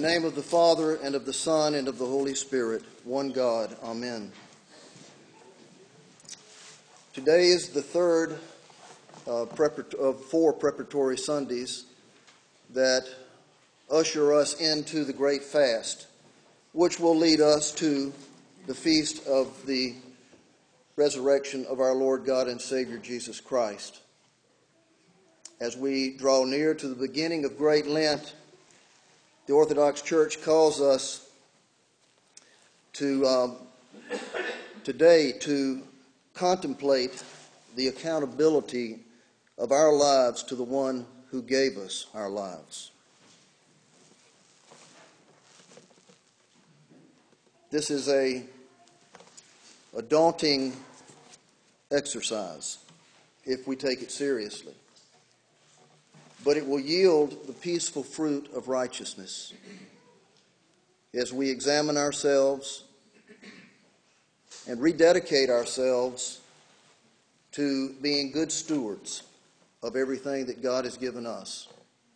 name of the Father, and of the Son, and of the Holy Spirit, one God. Amen. Today is the third of four preparatory Sundays that usher us into the great fast, which will lead us to the feast of the resurrection of our Lord God and Savior Jesus Christ. As we draw near to the beginning of Great Lent, the Orthodox Church calls us to today to contemplate the accountability of our lives to the one who gave us our lives. This is a daunting exercise if we take it seriously. But it will yield the peaceful fruit of righteousness as we examine ourselves and rededicate ourselves to being good stewards of everything that God has given us,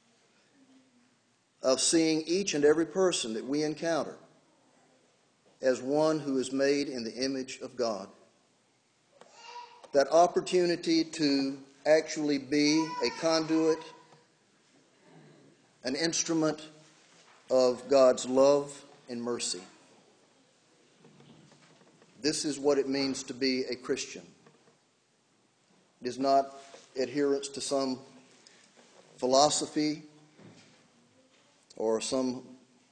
of seeing each and every person that we encounter as one who is made in the image of God. That opportunity to actually be a conduit, an instrument of God's love and mercy. This is what it means to be a Christian. It is not adherence to some philosophy or some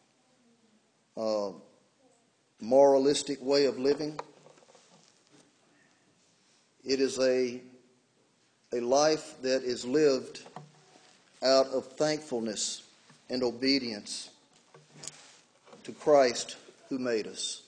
moralistic way of living. It is a life that is lived out of thankfulness and obedience to Christ who made us.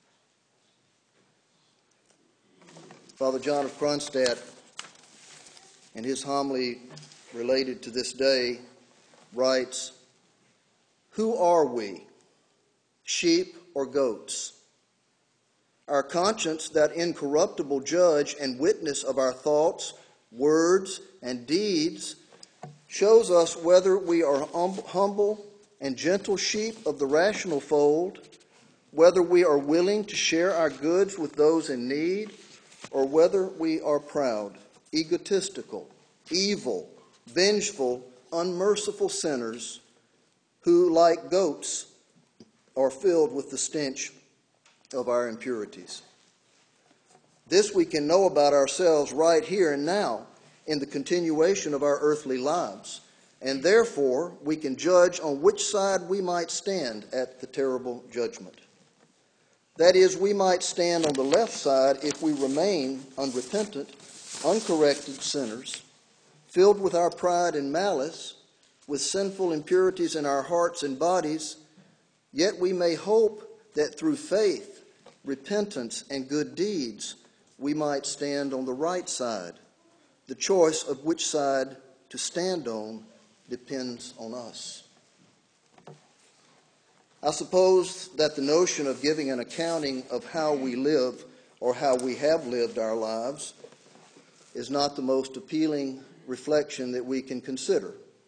Father John of Kronstadt, in his homily related to this day, writes, "Who are we, sheep or goats? Our conscience, that incorruptible judge and witness of our thoughts, words, and deeds, shows us whether we are humble and gentle sheep of the rational fold, whether we are willing to share our goods with those in need, or whether we are proud, egotistical, evil, vengeful, unmerciful sinners who, like goats, are filled with the stench of our impurities." This we can know about ourselves right here and now in the continuation of our earthly lives, and therefore we can judge on which side we might stand at the terrible judgment. That is, we might stand on the left side if we remain unrepentant, uncorrected sinners, filled with our pride and malice, with sinful impurities in our hearts and bodies, yet we may hope that through faith, repentance, and good deeds, we might stand on the right side. The choice of which side to stand on depends on us. I suppose that the notion of giving an accounting of how we live or how we have lived our lives is not the most appealing reflection that we can consider.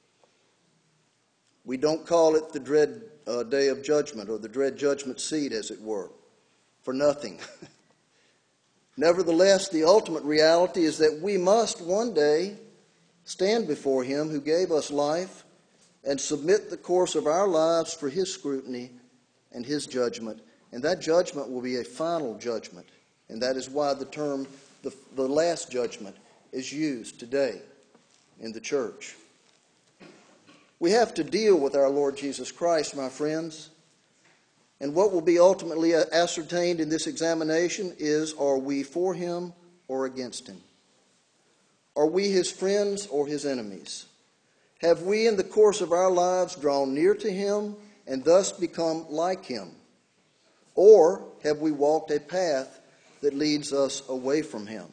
We don't call it the dread day of judgment, or the dread judgment seat, as it were, for nothing. Nevertheless, the ultimate reality is that we must one day stand before Him who gave us life and submit the course of our lives for His scrutiny and His judgment. And that judgment will be a final judgment. And that is why the term, the last judgment, is used today in the church. We have to deal with our Lord Jesus Christ, my friends. And what will be ultimately ascertained in this examination is, are we for Him or against Him? Are we His friends or His enemies? Have we in the course of our lives drawn near to Him and thus become like Him? Or have we walked a path that leads us away from Him?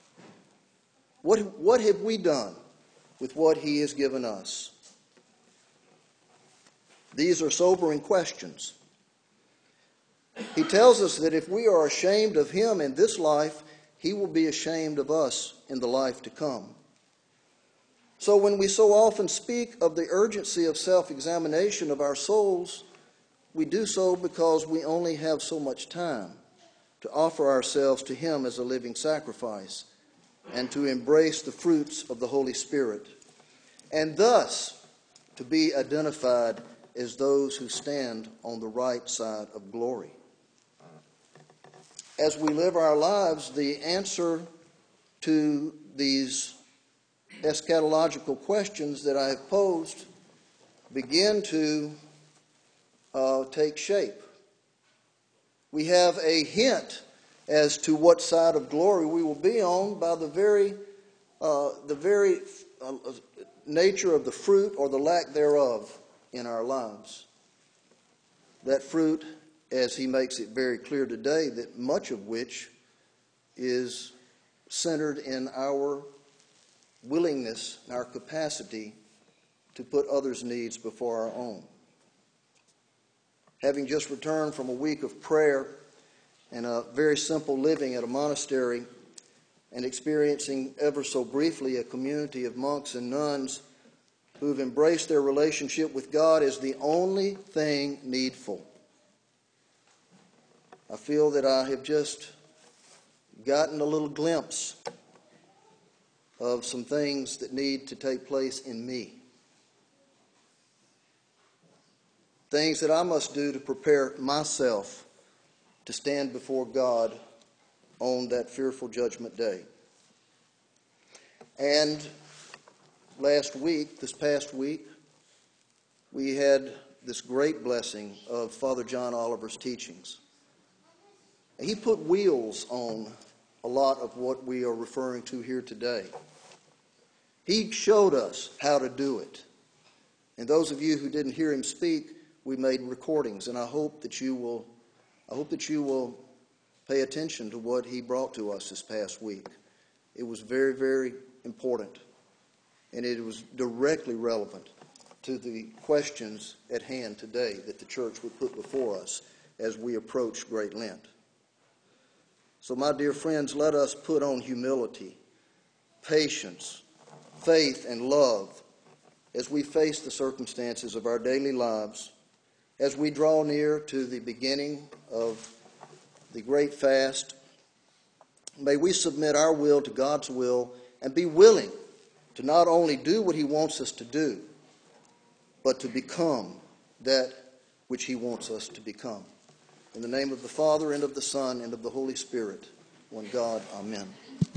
What have we done with what He has given us? These are sobering questions. He tells us that if we are ashamed of Him in this life, He will be ashamed of us in the life to come. So when we so often speak of the urgency of self-examination of our souls, we do so because we only have so much time to offer ourselves to Him as a living sacrifice and to embrace the fruits of the Holy Spirit, and thus to be identified as those who stand on the right side of glory. As we live our lives, the answer to these eschatological questions that I have posed begin to take shape. We have a hint as to what side of glory we will be on by the very nature of the fruit or the lack thereof in our lives. That fruit, as he makes it very clear today, that much of which is centered in our willingness and our capacity to put others' needs before our own. Having just returned from a week of prayer and a very simple living at a monastery and experiencing ever so briefly a community of monks and nuns who have embraced their relationship with God as the only thing needful, I feel that I have just gotten a little glimpse of some things that need to take place in me. Things that I must do to prepare myself to stand before God on that fearful judgment day. And this past week, we had this great blessing of Father John Oliver's teachings. He put wheels on a lot of what we are referring to here today. He showed us how to do it. And those of you who didn't hear him speak, we made recordings, and I hope that you will pay attention to what he brought to us this past week. It was very, very important, and it was directly relevant to the questions at hand today that the church would put before us as we approach Great Lent. So, my dear friends, let us put on humility, patience, faith, and love as we face the circumstances of our daily lives, as we draw near to the beginning of the great fast. May we submit our will to God's will and be willing to not only do what he wants us to do, but to become that which he wants us to become. In the name of the Father, and of the Son, and of the Holy Spirit, one God, amen.